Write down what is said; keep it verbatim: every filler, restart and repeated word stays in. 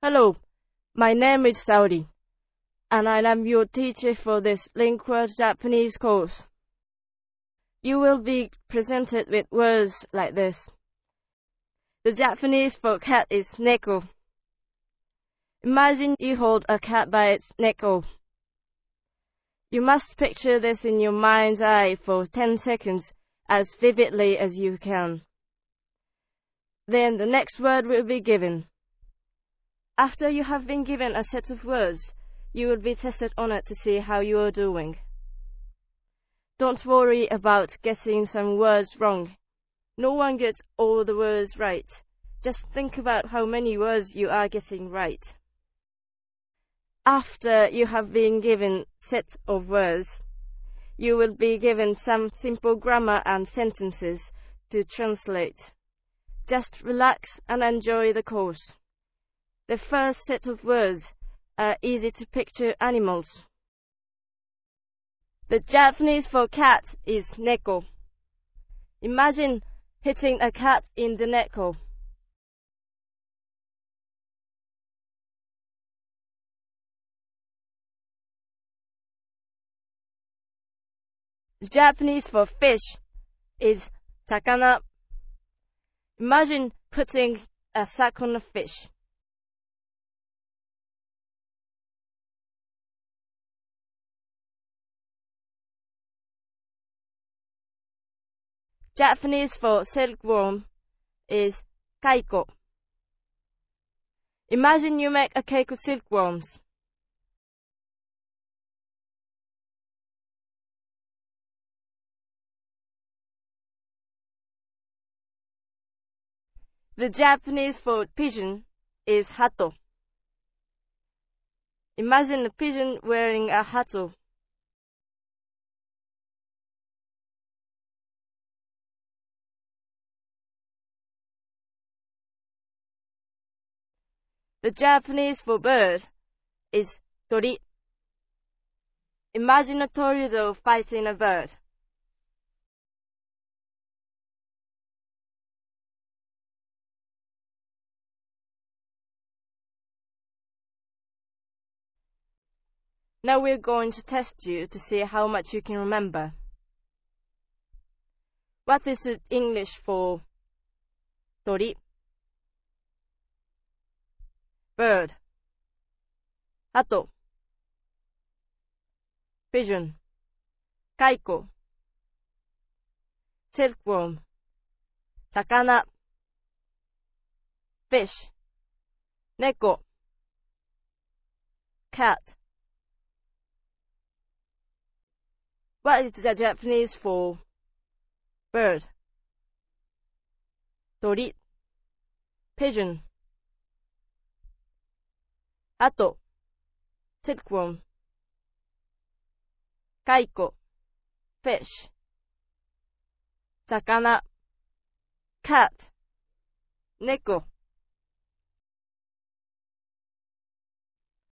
Hello, my name is Saori, and I am your teacher for this Lingua Japanese course. You will be presented with words like this. The Japanese for cat is neko. Imagine you hold a cat by its neko. You must picture this in your mind's eye for ten seconds as vividly as you can. Then the next word will be given. After you have been given a set of words, you will be tested on it to see how you are doing. Don't worry about getting some words wrong. No one gets all the words right. Just think about how many words you are getting right. After you have been given a set of words, you will be given some simple grammar and sentences to translate. Just relax and enjoy the course. The first set of words are easy to picture animals. The Japanese for cat is neko. Imagine hitting a cat in the neko. The Japanese for fish is sakana. Imagine putting a sack on a fish. Japanese for silkworm is kaiko. Imagine you make a cake of silkworms. The Japanese for pigeon is hato. Imagine a pigeon wearing a hato. The Japanese for bird is tori. Imagine a tornado fighting a bird. Now we're going to test you to see how much you can remember. What is it English for tori? Bird. Hato. Pigeon. Kaiko. Silkworm. Sakana. Fish. Neko. Cat. What is the Japanese for bird? Tori. Pigeon. Hato. Silkworm. Kaiko. Fish. Sakana. Cat. Neko.